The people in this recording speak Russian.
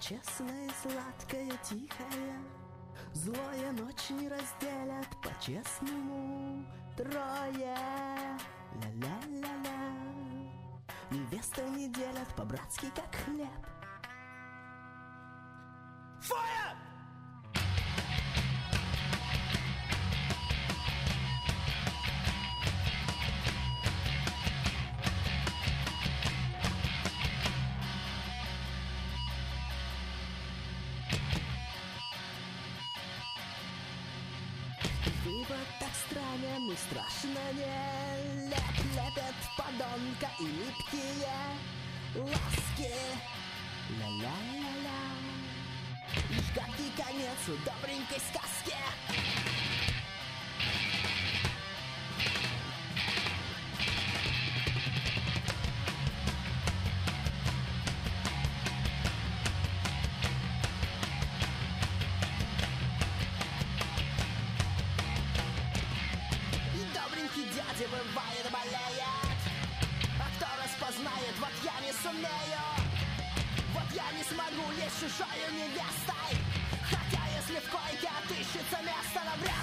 честное, сладкое, тихое, злое ночь не разделят по-честному трое. Ля-ля-ля-ля. Невесты не делят по-братски, как хлеб. Feuer! Вывод так странен и страшно не лепят подонка и липкие ласки. Ля-ля-ля-ля. Лишь гадкий конец у добренькой сказки. И добренький дядя бывает болеет, а кто распознает, вот я не сумею. Вот я не смогу лечь чужою невестой, хотя если в койке отыщется место на время.